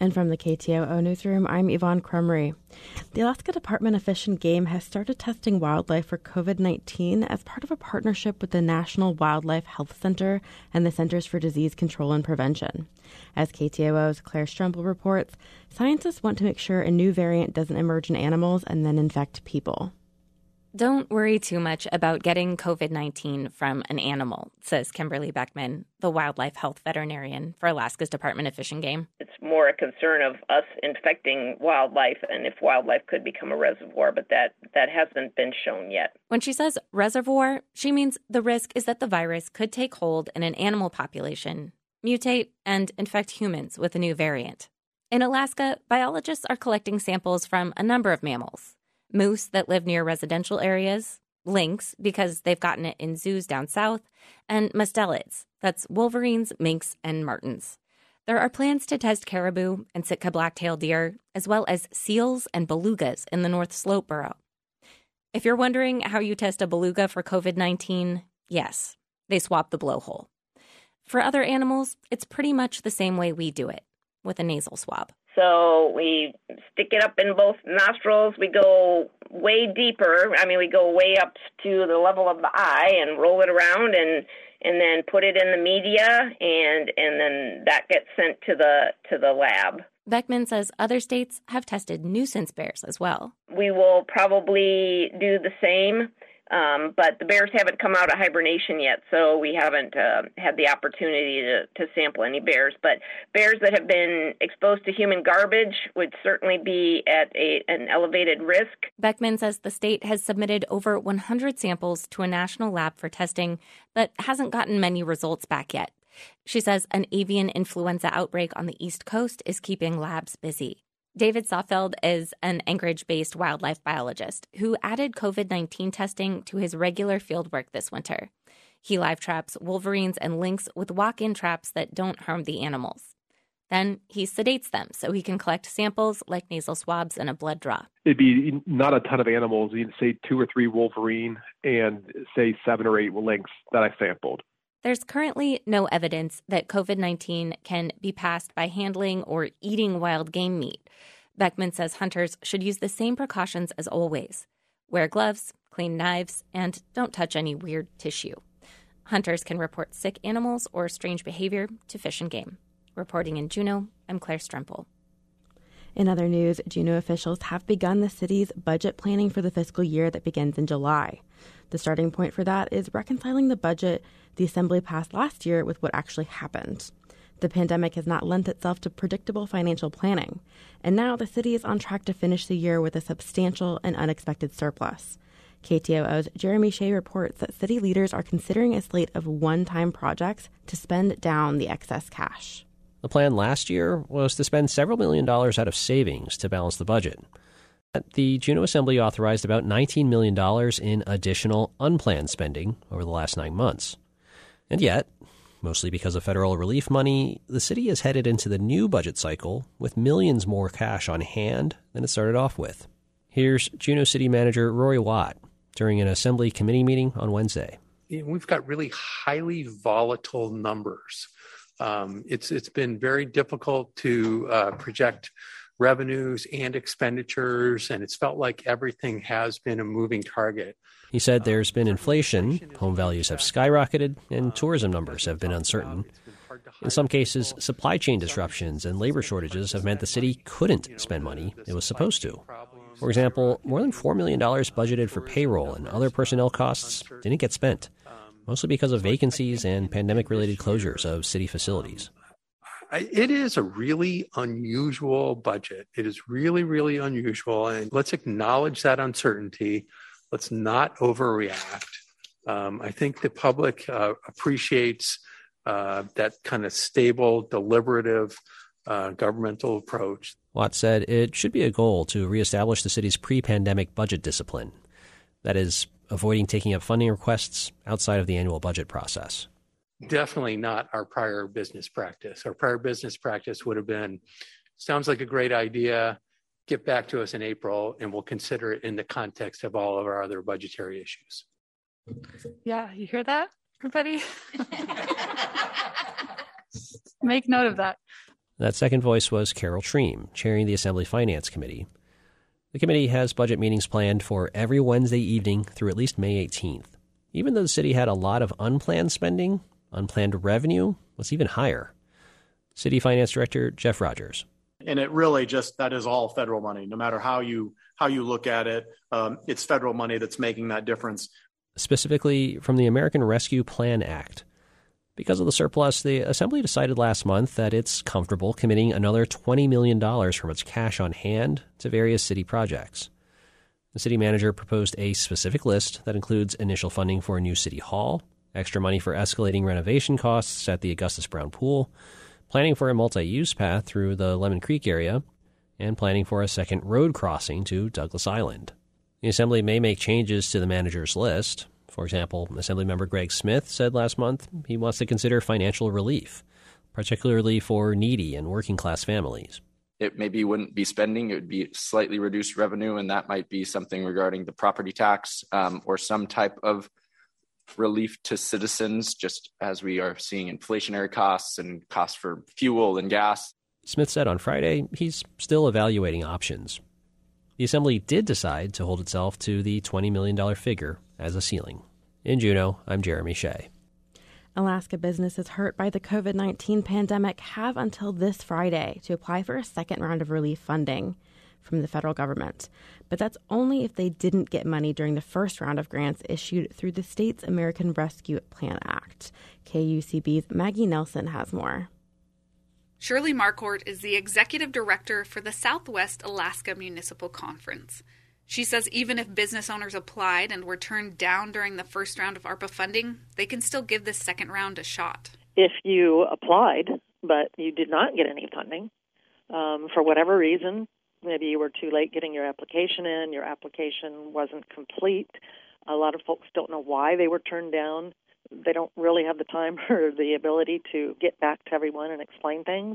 And from the KTOO Newsroom, I'm Yvonne Crumry. The Alaska Department of Fish and Game has started testing wildlife for COVID-19 as part of a partnership with the National Wildlife Health Center and the Centers for Disease Control and Prevention. As KTOO's Claire Stremple reports, scientists want to make sure a new variant doesn't emerge in animals and then infect people. Don't worry too much about getting COVID-19 from an animal, says Kimberly Beckman, the wildlife health veterinarian for Alaska's Department of Fish and Game. It's more a concern of us infecting wildlife and if wildlife could become a reservoir, but that hasn't been shown yet. When she says reservoir, she means the risk is that the virus could take hold in an animal population, mutate, and infect humans with a new variant. In Alaska, biologists are collecting samples from a number of mammals. Moose that live near residential areas, lynx because they've gotten it in zoos down south, and mustelids, that's wolverines, minks, and martens. There are plans to test caribou and Sitka black-tailed deer, as well as seals and belugas in the North Slope Borough. If you're wondering how you test a beluga for COVID-19, yes, they swab the blowhole. For other animals, it's pretty much the same way we do it, with a nasal swab. So we stick it up in both nostrils. We go way deeper. We go way up to the level of the eye and roll it around and then put it in the media and then that gets sent to the lab. Beckman says other states have tested nuisance bears as well. We will probably do the same. But the bears haven't come out of hibernation yet, so we haven't had the opportunity to sample any bears. But bears that have been exposed to human garbage would certainly be at an elevated risk. Beckman says the state has submitted over 100 samples to a national lab for testing, but hasn't gotten many results back yet. She says an avian influenza outbreak on the East Coast is keeping labs busy. David Sofeld is an Anchorage-based wildlife biologist who added COVID-19 testing to his regular fieldwork this winter. He live traps wolverines and lynx with walk-in traps that don't harm the animals. Then he sedates them so he can collect samples like nasal swabs and a blood draw. It'd be not a ton of animals, you'd say 2 or 3 wolverine and say 7 or 8 lynx that I sampled. There's currently no evidence that COVID-19 can be passed by handling or eating wild game meat. Beckman says hunters should use the same precautions as always. Wear gloves, clean knives, and don't touch any weird tissue. Hunters can report sick animals or strange behavior to Fish and Game. Reporting in Juneau, I'm Claire Stremple. In other news, Juneau officials have begun the city's budget planning for the fiscal year that begins in July. The starting point for that is reconciling the budget the Assembly passed last year with what actually happened. The pandemic has not lent itself to predictable financial planning, and now the city is on track to finish the year with a substantial and unexpected surplus. KTOO's Jeremy Shea reports that city leaders are considering a slate of one-time projects to spend down the excess cash. The plan last year was to spend several $1 million out of savings to balance the budget. The Juneau Assembly authorized about $19 million in additional unplanned spending over the last 9 months. And yet, mostly because of federal relief money, the city is headed into the new budget cycle with millions more cash on hand than it started off with. Here's Juneau City Manager Rory Watt during an Assembly committee meeting on Wednesday. We've got really highly volatile numbers. It's been very difficult to project revenues and expenditures, and it's felt like everything has been a moving target. He said there's been inflation, home values have skyrocketed, and tourism numbers have been uncertain. In some cases, supply chain disruptions and labor shortages have meant the city couldn't spend money it was supposed to. For example, more than $4 million budgeted for payroll and other personnel costs didn't get spent, mostly because of vacancies and pandemic-related closures of city facilities. It is a really unusual budget. It is really, really unusual, and let's acknowledge that uncertainty. Let's not overreact. I think the public appreciates that kind of stable, deliberative governmental approach. Watt said it should be a goal to reestablish the city's pre-pandemic budget discipline. That is, avoiding taking up funding requests outside of the annual budget process. Definitely not our prior business practice. Our prior business practice would have been, sounds like a great idea, get back to us in April, and we'll consider it in the context of all of our other budgetary issues. Yeah, you hear that, everybody? Make note of that. That second voice was Carol Treem, chairing the Assembly Finance Committee. The committee has budget meetings planned for every Wednesday evening through at least May 18th. Even though the city had a lot of unplanned spending, unplanned revenue was even higher. City Finance Director Jeff Rogers. And it really just, that is all federal money. No matter how you look at it, it's federal money that's making that difference. Specifically from the American Rescue Plan Act. Because of the surplus, the Assembly decided last month that it's comfortable committing another $20 million from its cash on hand to various city projects. The city manager proposed a specific list that includes initial funding for a new city hall, extra money for escalating renovation costs at the Augustus Brown Pool, planning for a multi-use path through the Lemon Creek area, and planning for a second road crossing to Douglas Island. The Assembly may make changes to the manager's list. For example, Assemblymember Greg Smith said last month he wants to consider financial relief, particularly for needy and working-class families. It maybe wouldn't be spending, it would be slightly reduced revenue, and that might be something regarding the property tax or some type of relief to citizens, just as we are seeing inflationary costs and costs for fuel and gas. Smith said on Friday he's still evaluating options. The Assembly did decide to hold itself to the $20 million figure as a ceiling. In Juneau, I'm Jeremy Shea. Alaska businesses hurt by the COVID-19 pandemic have until this Friday to apply for a second round of relief funding from the federal government. But that's only if they didn't get money during the first round of grants issued through the state's American Rescue Plan Act. KUCB's Maggie Nelson has more. Shirley Marquardt is the executive director for the Southwest Alaska Municipal Conference. She says even if business owners applied and were turned down during the first round of ARPA funding, they can still give this second round a shot. If you applied, but you did not get any funding, for whatever reason, maybe you were too late getting your application in, your application wasn't complete, a lot of folks don't know why they were turned down. They don't really have the time or the ability to get back to everyone and explain things.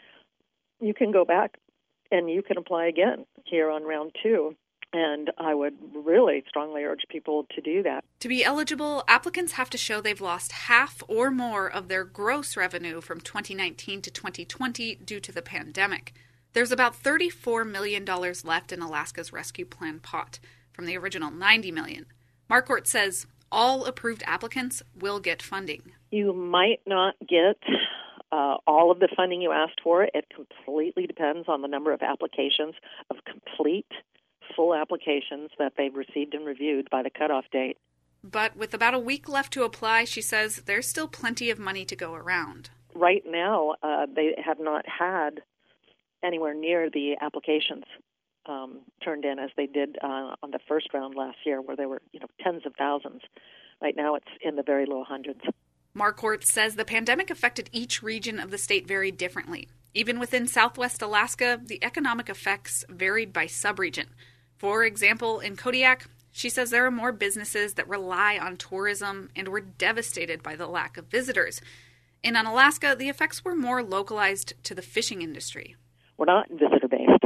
You can go back and you can apply again here on round 2. And I would really strongly urge people to do that. To be eligible, applicants have to show they've lost half or more of their gross revenue from 2019 to 2020 due to the pandemic. There's about $34 million left in Alaska's rescue plan pot from the original $90 million. Marquardt says all approved applicants will get funding. You might not get all of the funding you asked for. It completely depends on the number of applications, of complete full applications that they've received and reviewed by the cutoff date. But with about a week left to apply, she says there's still plenty of money to go around. Right now, they have not had anywhere near the applications turned in as they did on the first round last year, where there were tens of thousands. Right now, it's in the very low hundreds. Marquardt says the pandemic affected each region of the state very differently. Even within Southwest Alaska, the economic effects varied by subregion. For example, in Kodiak, she says there are more businesses that rely on tourism and were devastated by the lack of visitors. In Unalaska, the effects were more localized to the fishing industry. We're not visitor-based,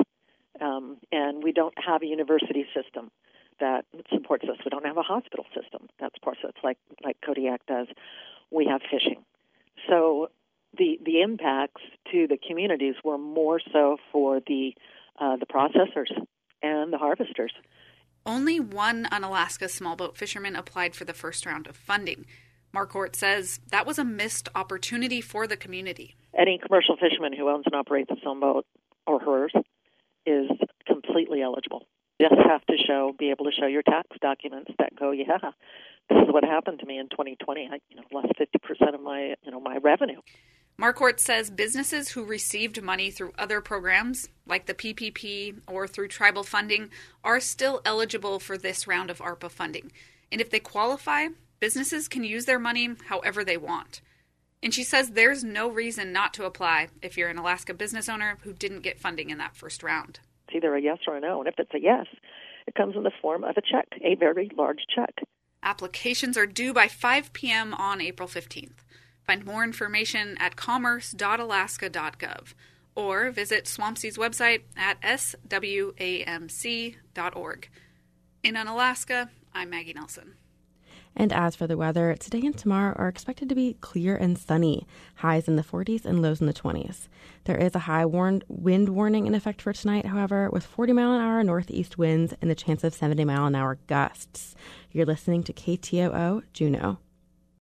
and we don't have a university system that supports us. We don't have a hospital system that supports us like Kodiak does. We have fishing. So the impacts to the communities were more so for the processors and the harvesters. Only one Unalaska small boat fisherman applied for the first round of funding. Marquardt says that was a missed opportunity for the community. Any commercial fisherman who owns and operates a small boat or hers is completely eligible. You just have to be able to show your tax documents that go, this is what happened to me in 2020. I lost 50% of my revenue. Marquardt says businesses who received money through other programs, like the PPP or through tribal funding, are still eligible for this round of ARPA funding. And if they qualify, businesses can use their money however they want. And she says there's no reason not to apply if you're an Alaska business owner who didn't get funding in that first round. It's either a yes or a no. And if it's a yes, it comes in the form of a check, a very large check. Applications are due by 5 p.m. on April 15th. Find more information at commerce.alaska.gov or visit SWAMC's website at swamc.org. In Unalaska, I'm Maggie Nelson. And as for the weather, today and tomorrow are expected to be clear and sunny, highs in the 40s and lows in the 20s. There is a high wind warning in effect for tonight, however, with 40-mile-an-hour northeast winds and the chance of 70-mile-an-hour gusts. You're listening to KTOO Juneau.